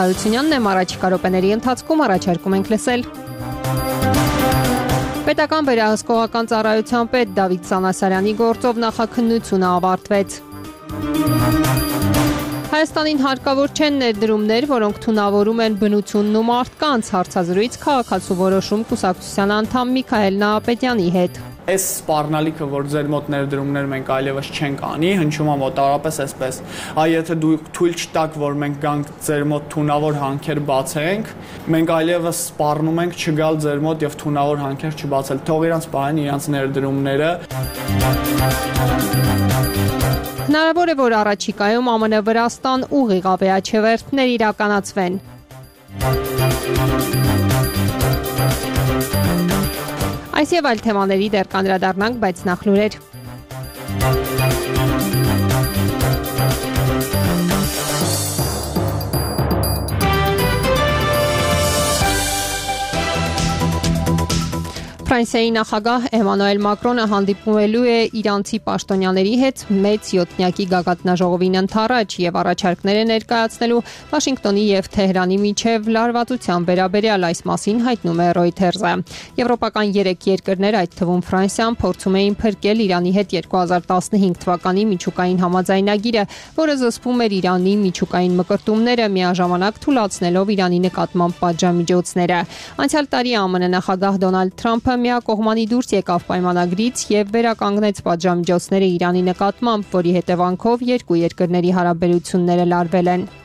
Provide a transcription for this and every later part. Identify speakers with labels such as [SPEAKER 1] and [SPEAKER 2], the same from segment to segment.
[SPEAKER 1] Արությունյանն եմ առաջիկա րոպեների ընթացքում առաջարկում ենք լսել։ Պետական վերահսկողական ծառայության պետ Դավիթ Սանասարյանի գործով նախաքննությունը ավարտվեց։ Հայաստանին հարկավոր չեն ներդրումներ, որոնք թունավորում են բնությունն ու մարդկանց, հարցազրույց քաղաքացու որոշում կուսակցության անդամ Միքայել Նահապետյանի հետ։
[SPEAKER 2] Այս սպառնալիքը, որ ձեր մոտ ներդրումներ մենք այլևս չենք անի, հնչում է մոտավորապես այսպես։ Եթե դուք թույլ չտաք, որ մենք գանք ձեր մոտ թունավոր հանքեր բացենք, մենք այլևս սպառնում ենք չգալ ձեր մոտ եւ թունավոր հանքեր չբացել։ Թող իրանց պահեն իրանց ներդրումները։
[SPEAKER 1] Հնարավոր է, որ առաջիկայում ԱՄՆ-Վրաստան ուղիղ ավիաչվերթներ իրականացվեն։ Այս եւ այլ թեմաների դեռ կանդրադառնանք, բայց նախ լուրեր։ Ֆրանսիայի նախագահ Էմանուել Մակրոնը հանդիպելու է իրանցի պաշտոնյաների հետ մեծ յոթնյակի գագաթնաժողովին ընդառաջ եւ առաջարկներ է ներկայացնելու Վաշինգտոնի եւ Թեհրանի միջև լարվածության վերաբերյալ, այս մասին հայտնում է Reuters-ը։ Եվրոպական 3 երկրներ, այդ թվում Ֆրանսիան, փորձում էին փրկել Իրանի հետ 2015 թվականի միջուկային համաձայնագիրը, որը զսպում էր Իրանի միջուկային մկրտումները, միաժամանակ թույլատնելով Իրանի նկատմամբ պատժամիջոցները։ Անցյալ տարի ԱՄՆ նախագահ Դոնալդ Թրամփը միակողմանի դուրս եկավ պայմանագրից եւ վերականգնեց պատժամիջոցները Իրանի նկատմամբ, որի հետևանքով երկու երկրների հարաբերությունները լարվել են։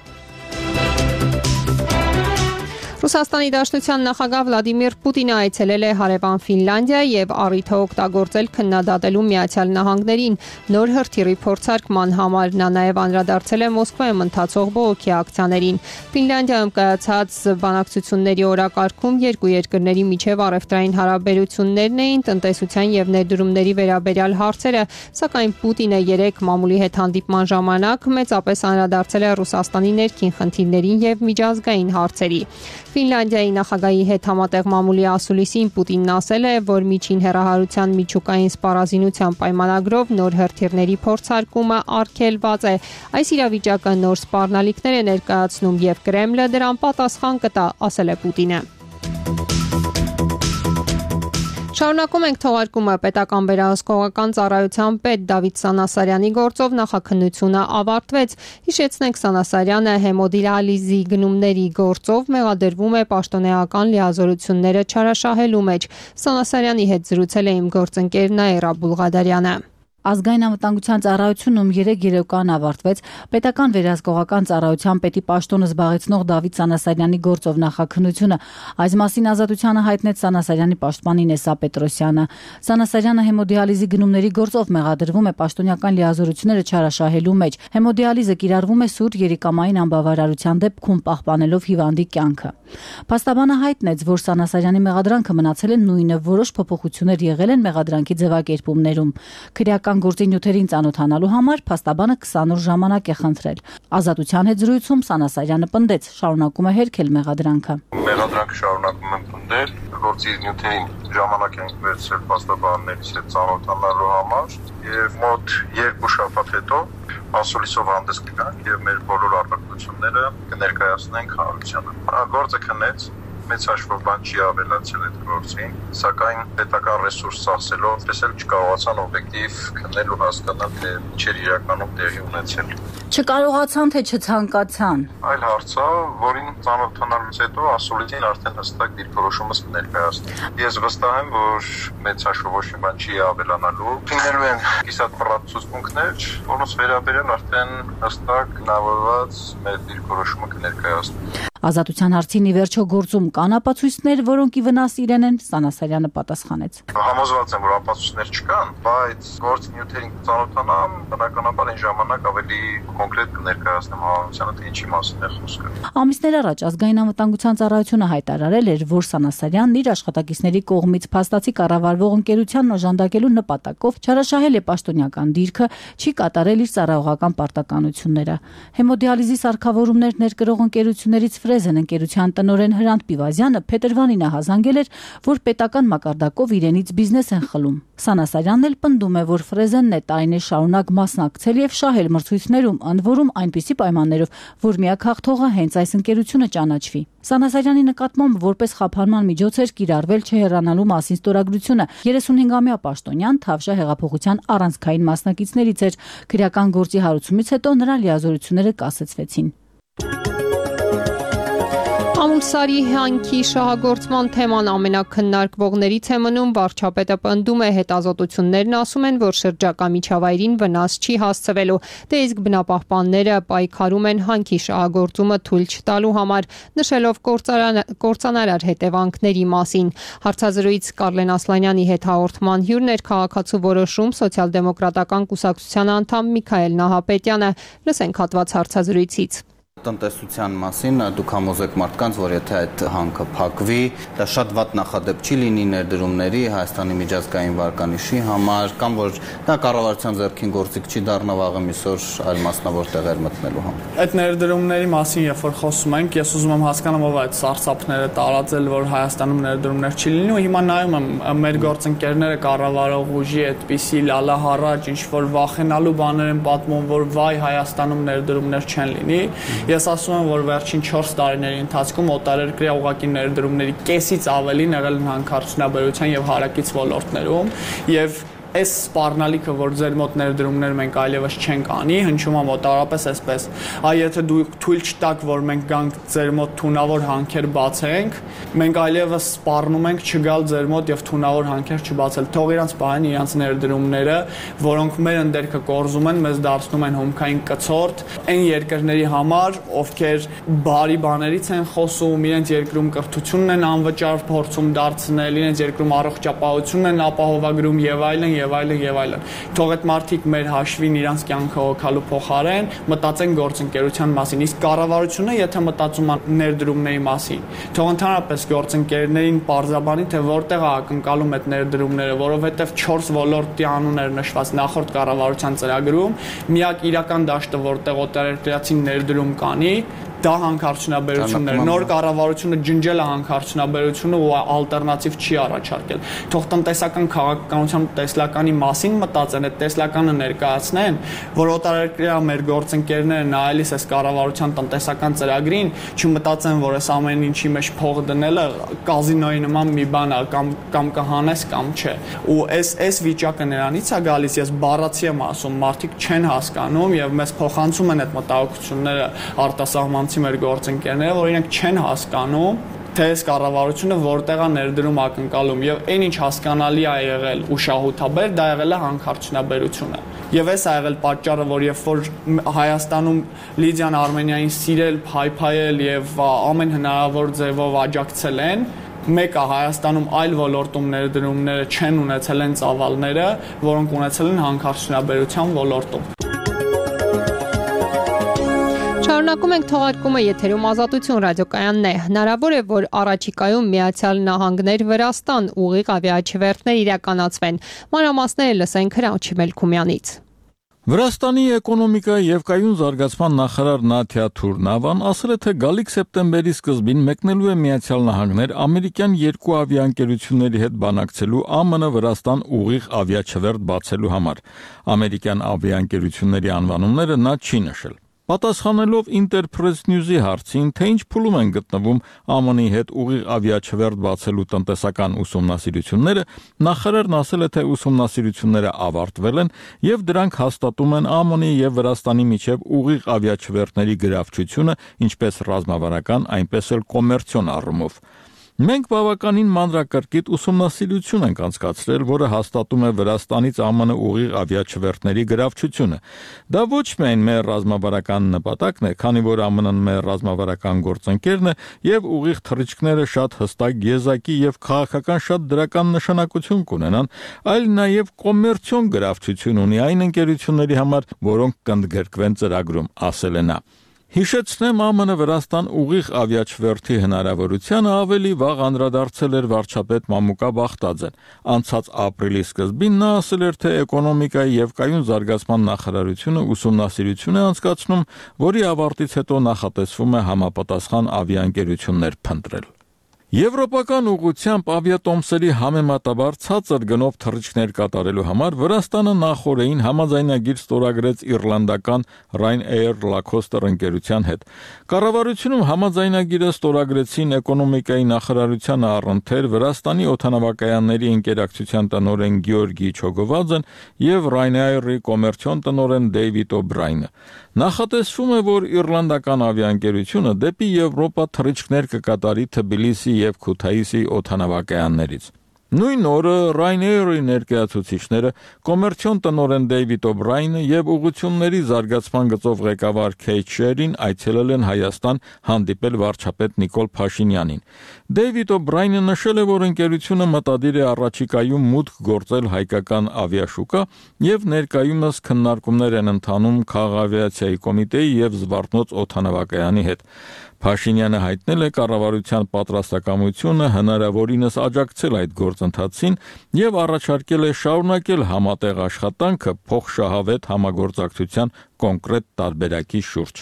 [SPEAKER 1] Ռուսաստանի Դաշնության նախագահ Վլադիմիր Պուտինը այցելել է հարևան Ֆինլանդիա եւ առիթը օգտագործել քննադատելու Միացյալ Նահանգներին նոր հրթիռի փորձարկման համար։ Նա նաեւ անդրադարձել է Մոսկվայում ընթացող բողոքի ակցիաներին։ Ֆինլանդիայում կայացած բանակցությունների օրակարգում երկու երկրների միջև առևտրային հարաբերություններն էին, տնտեսության եւ ներդրումների վերաբերյալ հարցերը, սակայն Պուտինը երեք մամուլի հետ հանդիպման ժամանակ մեծապես անդրադարձել է Ռուսաստանի ներքին խնդիրներին եւ միջազգային հարցերի։ Ֆինլանդիայի նախագահի հետ համատեղ մամուլի ասուլիսին Պուտինն ասել է, որ միջին հեռահարության միջուկային սպառազինության պայմանագրով նոր հրթիռների փորձարկումը արգելված է։ Այս իրավիճակը նոր սպառնալիքներ է ներկայացնում եւ Կրեմլը դրան պատասխան կտա, ասել է Պուտինը։ Շարունակում ենք թողարկումը։ Պետական վերահսկողական ծառայության պետ Դավիթ Սանասարյանի գործով նախաքննությունը ավարտվեց։ Հիշեցնենք, Սանասարյանը հեմոդիալիզի գնումների գործով մեղադրվում է պաշտոնեական լիազորությունները չարաշահելու մեջ։ Սանասարյանի հետ զրուցել է իմ գործընկեր Նաիրա Բուլղադարյանը։
[SPEAKER 3] Ազգային անվտանգության ծառայությունում 3 երեկոյան ավարտվեց պետական վերահսկողական ծառայության պետի պաշտոնը զբաղեցնող Դավիթ Սանասարյանի գործով նախաքննությունը։ Այս մասին Ազատությանը հայտնեց Սանասարյանի պաշտպանին Էսա Պետրոսյանը։ Սանասարյանը հեմոդիալիզի գնումների գործով մեղադրվում է պաշտոնեական լիազորությունները չարաշահելու մեջ։ Հեմոդիալիզը կիրառվում է սուր երիկամային անբավարարության դեպքում, պահպանելով հիվանդի կյանքը։ Փաստաբանը հայտնեց, որ Սանասարյանի մեղադրանքը մնացել է նույնը, որոշ փոփոխություններ եղել են մեղադրանքի ձևակերպումներում։ Քրեական գործի նյութերին ծանոթանալու համար փաստաբանը 20 օր ժամանակ է խնդրել։ Ազատության հետ զրույցում Սանասարյանը պնդեց, շարունակում է հերքել մեղադրանքը։
[SPEAKER 4] Մեղադրանքը շարունակում եմ պնդել, գործի նյութերին ժամանակ ենք վերցրել փաստաբաններից հետ ծանոթանալու համար եւ մոտ 2 շաբաթ հետո ասուլիսով հանդես կգանք եւ մեր բոլոր արտադրությունները կներկայացնենք հանրությանը։ Գործը քննեց, մեծ հաշվով բան չի ավելացել այդ գործին, սակայն պետական ռեսուրս ծախսելով տեսել չկարողացան օբյեկտիվ քննել ու հասկանալ, թե ինչեր իրականում տեղի ունեցել։
[SPEAKER 3] Չկարողացան, թե չցանկացան։
[SPEAKER 4] Այլ հարց է, որին ծանոթանալուց հետո ասուլիսին արդեն հստակ դիրքորոշումս կներկայացնի։ Ես վստահ եմ, որ մեծ հաշվով ոչ մի բան չի ավելանալու։ Լինելու են կիսատ պրատ ցուցմունքներ, որոնց վերաբերյալ արդեն հստակ հնարավորված մեր դիրքորոշումը կներկայացնի։
[SPEAKER 3] Ազատության հարցին ի վերջո գործում կան ապացույցներ, որոնք ի վնաս իրեն են, Սանասարյանը պատասխանեց։
[SPEAKER 4] Համոզված եմ, որ ապացույցներ չկան, բայց գործի նյութերին ծանոթանամ, բնականաբար այն ժամանակ ավելի կոնկրետ կներկայացնեմ հանրությանը, թե ինչի մասին է խոսքը։
[SPEAKER 3] Ամիսներ առաջ Ազգային անվտանգության ծառայությունը հայտարարել էր, որ Սանասարյանն իր աշխատակիցների կողմից փաստացի կառավարվող ընկերությանն օժանդակելու նպատակով չարաշահել է պաշտոնյական դիրքը, չի կատարել իր ծառայողական պարտականությունները։ Հեմոդիալիզի սարքավորումներ ներկրող ընկերություններից Ֆրեզեն ընկերության տնօրեն Հրանտ Պիվազյանը փետրվարին հազանգել էր, որ պետական մակարդակով իրենից բիզնես են խլում։ Սանասարյանն էլ պնդում է, որ Ֆրեզենն է տարիներ շարունակ մասնակցել եւ շահել մրցույթներում, ընդ որում այնպիսի պայմաններով, որ միակ հաղթողը հենց այս ընկերությունը ճանաչվի։ Սանասարյանի նկատմամբ որպես խափանման միջոց էր կիրառվել չհեռանալու մասին ստորագրությունը 35-ամյա պաշտոնյան Թավշյա հեղափոխության առանցքային մասնակիցներից էր։ Քրեական գործի հարուցումից հետո նրա լիազորությունները կասեցվեցին։
[SPEAKER 1] Ամուլսարի հանքի շահագործման թեման ամենակննարկվողներից է մնում, վարչապետը պնդում է, հետազոտություններն ասում են, որ շրջակա միջավայրին վնաս չի հասցվելու, դե իսկ բնապահպանները պայքարում են հանքի շահագործումը թույլ չտալու համար, նշելով կործանարար հետևանքների մասին։ Հարցազրույց Կարլեն Ասլանյանի հետ հաղորդման հյուրն էր քաղաքացու որոշում սոցիալ-դեմոկրատական կուսակցության անդամ Միքայել Նահապետյանը։ Լսենք հատված հարցազրույցից։
[SPEAKER 5] Տնտեսության մասին դուք համոզեք մարդկանց, որ եթե այդ հանքը փակվի, դա շատ վատ նախադեպ չի լինի ներդրումների, Հայաստանի միջազգային վարկանիշի համար, կամ որ դա կառավարության ձեռքին գործիք չի դառնա վաղը միսօր այլ մասնավոր տեղեր մտնելու համար։
[SPEAKER 2] Այդ ներդրումների մասին երբ որ խոսում ենք, ես ուզում եմ հասկանամ ով այդ սարսափները տարածել, որ Հայաստանում ներդրումներ չի լինի, ու հիմա նայում եմ մեր գործընկերները կառավարող ուժի այդպիսի լալահառաջ ինչ որ վախենալու բաներ են պատմում, որ վայ Հայաստանում ներդրումներ չեն լինի։ Ես ասում եմ, որ վերջին 4 տարիների ընթացքում օտարերկրյա ուղղակի ներդրումների կեսից ավելին եղել են հանքարդյունաբերության եւ հարակից ոլորտներում եւ այս սպառնալիքը, որ ձեր մոտ ներդրումներ մենք այլևս չենք անի, հնչում է մոտավորապես այսպես. այ եթե դուք թույլ չտաք, որ մենք գանք ձեր մոտ թունավոր հանքեր բացենք, մենք այլևս սպառնում ենք չգալ ձեր մոտ եւ թունավոր հանքեր չբացել։ Թող իրանց բան իրանց ներդրումները, որոնք մեր ընդերքը կորզում են, մեզ դարձնում են հումքային կցորդ, այն երկրների համար, ովքեր բարի բաներից են խոսում, իրենց երկրում կրթությունն են անվճար փորձում դարձնել, իրենց երկրում առողջապահությունն են ապահովագրում եւ այլն եւ այլն։ Թող այդ մարդիկ մեր հաշվին իրանց կյանքը հոգալու փոխարեն մտածեն գործընկերության մասին։ Իսկ կառավարությունը, եթե մտածում է ներդրումների մասին, թող ընդհանրապես գործընկերներին պարզաբանի, թե որտեղ է ակնկալում այդ ներդրումները, որովհետեւ 4 ոլորտի անուններ նշված նախորդ կառավարության ծրագրում, միակ իրական դաշտը, որտեղ օտարերկրացին ներդրում կանի, դա հանքարդյունաբերությունն է։ Նոր կառավարությունը ջնջել է հանքարդյունաբերությունը ու ալտերնատիվ չի առաջարկել։ Թող տնտեսական քաղաքականության տեսլականի մասին մտածեն, այդ տեսլականը ներկայացնեն, որ օտարերկրյա մեր գործընկերները նայելիս այս կառավարության տնտեսական ծրագրին, չմտածեն, որ այս ամեն ինչի մեջ փող դնելը կազինոյի նման մի բան է, կամ կհանես կամ չէ։ Ու այս վիճակը նրանից է գալիս, ես բառացի եմ ասում, մարդիկ չեն հասկանում եւ մեզ փոխանցում են այդ մտահոգությունները արտասահման մեր գործընկերները, որ իրենք չեն հասկանում, թե այս կառավարությունը որտեղ է ներդրում ակնկալում եւ այն ինչ հասկանալի է եղել ու շահութաբեր, դա եղել է հանքարդյունաբերությունը։ Եվ այս է եղել պատճառը, որ երբ որ Հայաստանում Լիդիան Արմենիային սիրել, փայփայել եւ ամեն հնարավոր ձևով աջակցել են, մեկը Հայաստանում այլ ոլորտում ներդրումները չեն ունեցել են ծավալները, որոնք ունեցել են հանքարդյունաբերության ոլորտում։
[SPEAKER 1] Շարունակում ենք թողարկումը, եթերում Ազատություն ռադիոկայանն է։ Հնարավոր է, որ առաջիկայում Միացյալ Նահանգներ Վրաստան ուղիղ ավիաչվերթներ իրականացվեն։ Մանրամասները լսենք Հրանտ Մելքումյանից։
[SPEAKER 6] Վրաստանի էկոնոմիկայի եւ կայուն զարգացման նախարար Նաթիա Թուրնավան ասել է, թե գալիք սեպտեմբերի սկզբին մեկնելու է Միացյալ Նահանգներ ամերիկյան 2 ավիաընկերությունների հետ բանակցելու ԱՄՆ Վրաստան ուղիղ ավիաչվերթ բացելու համար։ Ամերիկյան ավիաընկերությունների անվանումները նա չի նշել։ Պատասխանելով Interpress News-ի հարցին, թե ինչ փուլում են գտնվում ԱՄՆ-ի հետ ուղիղ ավիաչվերթ բացելու տնտեսական ուսումնասիրությունները, նախարարն ասել է, թե ուսումնասիրությունները ավարտվել են եւ դրանք հաստատում են ԱՄՆ-ի եւ Վրաստանի միջև ուղիղ ավիաչվերթների գրավչությունը, ինչպես ռազմավարական, այնպես էլ կոմերցիոն առումով։ Մենք բավականին մանրակրկիտ ուսումնասիրություն ենք անցկացրել, որը հաստատում է Վրաստանից ԱՄՆ ուղիղ ավիաչվերթների գրավչությունը։ Դա ոչ միայն մեր ռազմավարական նպատակն է, քանի որ ԱՄՆ-ն մեր ռազմավարական գործընկերն է եւ ուղիղ թռիչքները շատ հստակ եզակի եւ քաղաքական շատ դրական նշանակություն կունենան, այլ նաեւ կոմերցիոն գրավչություն ունի այն ընկերությունների համար, որոնք կընդգրկվեն ծրագրում, ասել է նա։ Հիշեցնեմ, ԱՄՆ Վրաստան ուղիղ ավիաչվերթի հնարավորությանը ավելի վաղ անդրադարձել էր վարչապետ Մամուկա Բախտաձեն։ Անցած ապրիլի սկզբին նա ասել էր, թե էկոնոմիկայի եւ կայուն զարգացման նախարարությունը ուսումնասիրություն է անցկացնում, որի ավարտից հետո նախատեսվում է համապատասխան ավիաընկերություններ փնտրել։ Եվրոպական ուղղությամբ ավիատոմսերի համեմատաբար ցածր գնով թռիչքներ կատարելու համար Վրաստանը նախորդին համաձայնագիր ստորագրեց իռլանդական Ryanair Lacoste ընկերության հետ։ Կառավարությունում համաձայնագիրը ստորագրեցին էկոնոմիկայի նախարարության առընթեր Վրաստանի օդանավակայանների ընկերակցության տնօրեն Գեորգի Չոգովաձեն եւ Ryanair-ի կոմերցիոն տնօրեն Դեյվիդ Օբրայնը։ Նախատեսվում է, որ իռլանդական ավիաընկերությունը դեպի Եվրոպա թռիչքներ կկատարի Թբիլիսի եւ Քութայիսի օդանավակայաններից։ Նույն օրը Ryanair-ի ներկայացուցիչները կոմերցիոն տնօրեն Դեյվիդ Օբրայնը եւ ուղղությունների զարգացման գծով ղեկավար Քեյթ Շերին այցելել են Հայաստան հանդիպել վարչապետ Նիկոլ Փաշինյանին։ Դեյվիդ Օբրայնը նշել է, որ ընկերությունը մտադիր է առաջիկայում մուտք գործել հայկական ավիաշուկա եւ ներկայումս քննարկումներ են ընթանում Քաղաքավիացիայի կոմիտեի եւ Զվարթնոց օդանավակայանի հետ։ Փաշինյանը հայտնել է կառավարության պատրաստակամությունը հնարավորինս աջակցել այդ գործընթացին եւ առաջարկել է շարունակել համատեղ աշխատանքը փոխշահավետ համագործակցության կոնկրետ տարբերակի շուրջ։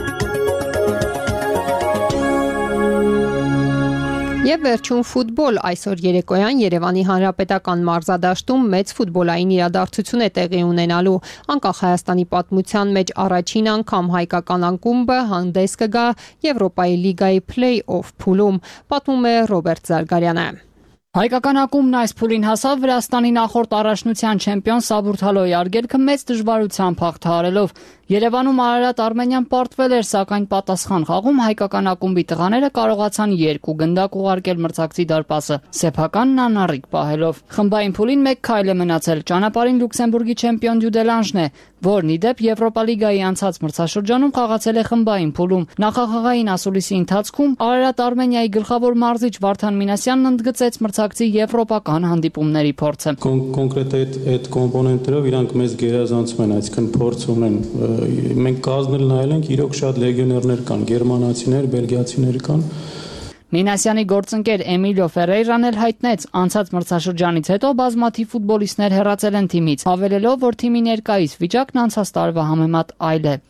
[SPEAKER 1] Եվ վերջում ֆուտբոլ այսօր երեկոյան Երևանի Հանրապետական մարզադաշտում մեծ ֆուտբոլային իրադարձություն է տեղի ունենալու։ Անկախ Հայաստանի պատմության մեջ առաջին անգամ հայկական ակումբը հանդես կգա Եվրոպայի լիգայի փլեյ-օֆ փուլում, պատմում է Ռոբերտ Զարգարյանը։
[SPEAKER 7] Հայկական ակումբն այս փուլին հասավ Վրաստանի նախորդ առաջնության չեմպիոն Սաբուրթալոյի արգելքը մեծ դժվարությամբ հաղթահարելով։ Երևանում Արարատ Արմենիան պարտվել էր, սակայն պատասխան խաղում հայկական ակումբի տղաները կարողացան 2 գնդակ ուղարկել մրցակցի դարպասը, սեփականն անառիկ պահելով։ Խմբային փուլին 1 քայլ է մնացել, ճանապարհին Լյուքսեմբուրգի չեմպիոն Դյուդելանժն է, որն ի դեպ Եվրոպա լիգայի անցած մրցաշրջանում խաղացել է խմբային փուլում։ Նախախաղային ասուլիսի ընթացքում Արարատ Արմենիայի գլխավոր մարզիչ Վարդան Մինասյանն ընդգծեց մրցակցի եվրոպական հանդիպումների փորձը։
[SPEAKER 8] Կոնկրետ այդ կոմպոնենտերով իրանք մեզ գերազանցում են, այսինքն փորձ ունեն։ Մենք կազմել նայել ենք, իրոք շատ լեգիոներներ կան, գերմանացիներ, բելգիացիներ կան։
[SPEAKER 7] Մինասյանի գործընկեր Էմիլիո Ֆերեյրան էլ հայտնեց, անցած մրցաշրջանից հետո բազմաթիվ ֆուտբոլիստներ հեռացել են թիմից, հավելելով, որ թիմի ներկայիս վիճակն անցած տարվա համեմատ այլ է։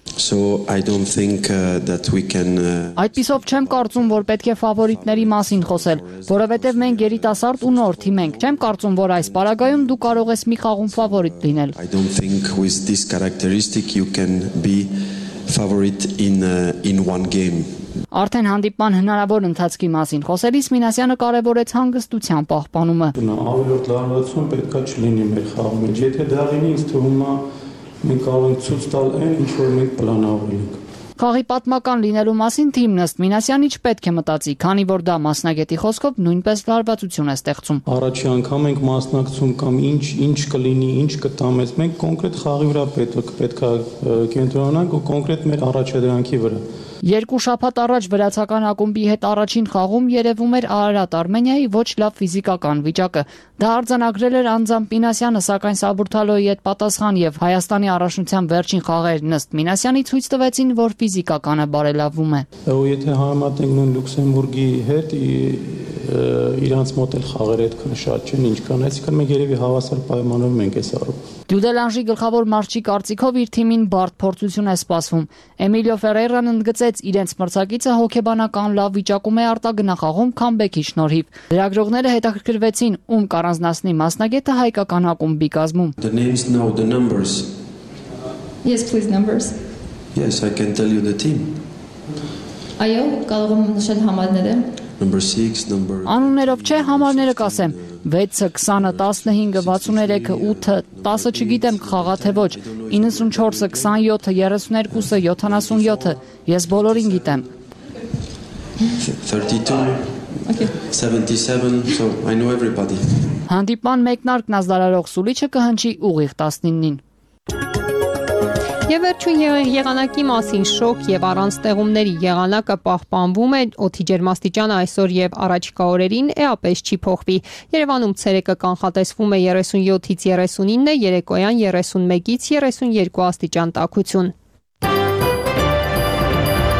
[SPEAKER 7] Այդպիսով չեմ կարծում, որ պետք է ֆավորիտների մասին խոսել, որովհետև մենք երիտասարդ ու նոր թիմ ենք։ Չեմ կարծում, որ այս պարագայում դու կարող ես մի խաղում ֆավորիտ լինել։ Արդեն հանդիպման հնարավոր ընթացքի մասին խոսելիս Մինասյանը կարևորեց հանգստության պահպանումը։
[SPEAKER 8] Ավելորդ լարվածություն պետքա չլինի մեր խաղի մեջ։ Եթե դա լինի, ինձ թվում է մենք կարող ենք ցույց տալ այն, ինչ որ մենք պլանավորել ենք։
[SPEAKER 7] Խաղի պատմական լինելու մասին թիմն ըստ Մինասյանի չպետք է մտածի, քանի որ դա մասնագետի խոսքով նույնպես լարվածություն է ստեղծում։
[SPEAKER 8] Առաջի անգամ ենք մասնակցում կամ ինչ կլինի, ինչ կտա մեզ, մենք կոնկրետ խաղի վրա պետքա կենտրոնանանք ու կոնկրետ մեր առաջադրանքի վրա։
[SPEAKER 7] 2 շաբաթ առաջ վրացական ակումբի հետ առաջին խաղում երևում էր Արարատ Արմենիայի ոչ լավ ֆիզիկական վիճակը։ Դա արձանագրել էր անձամբ Մինասյանը, սակայն Սաբուրթալոյի հետ պատասխան եւ Հայաստանի առաջնության վերջին խաղերն ըստ Մինասյանի ցույց տվեցին, որ ֆիզիկականը բարելավում է։
[SPEAKER 8] Եթե համեմատենք նույն Լյուքսեմբուրգի հետ, իրանց մոտ էլ խաղերը այդքան շատ չեն, ինչքան այսինքն մենք երևի հավասար պայմաններում ենք այս առում։
[SPEAKER 7] Դյուդելանժի գլխավոր մարզչի կարծիքով իր թիմին բարդ փորձություն է սպասվում։ Էմիլիո Ֆերեյրան ընդգծեց, իրենց մրցակիցը հոգեբանական լավ վիճակում է արտագնախաղում քամբեքի շնորհիվ։ Լրագրողները հետաքրքրվեցին, ում կառանձնացնի մասնագետը հայկական ակումբի կազմում։
[SPEAKER 9] Yes, please, numbers.
[SPEAKER 10] Yes, I can tell you the team.
[SPEAKER 9] Այո, կարող եմ նշել համարները։
[SPEAKER 10] Number 6, number
[SPEAKER 7] Անուններով չէ, համարները կասեմ։ 6-ը, 20-ը, 15-ը, 63-ը, 8-ը, 10-ը չգիտեմ կխաղա թե ոչ, 94-ը, 27-ը, 32-ը, 77-ը, ես բոլորին գիտեմ։
[SPEAKER 10] 32, okay. 77, so I know everybody.
[SPEAKER 7] Հանդիպման մեկնարկն ազդարարող սուլիչը կհնչի ուղիղ 19-ին։
[SPEAKER 1] Եվ վերջին եղանակի մասին շոկ եւ առանց տեղումների եղանակը պահպանվում է, օդի ջերմաստիճանը այսօր եւ առաջիկա օրերին էապես չի փոխվի։ Երևանում ցերեկը կանխատեսվում է 37-ից 39, երեկոյան 31-ից 32 աստիճան տաքություն։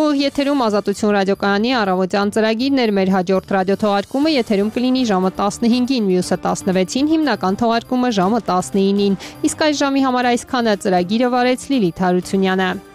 [SPEAKER 1] Ուղիղ եթերում Ազատություն ռադիոկայանի առավոտյան ծրագիրն էր, մեր հաջորդ ռադիոթողարկումը եթերում կլինի ժամը 15-ին, մյուսը 16-ին, հիմնական թողարկումը ժամը 19-ին։ Իսկ այս ժամի համար այսքանը ծրագիրը վարեց Լիլիթ Հարությունյանը։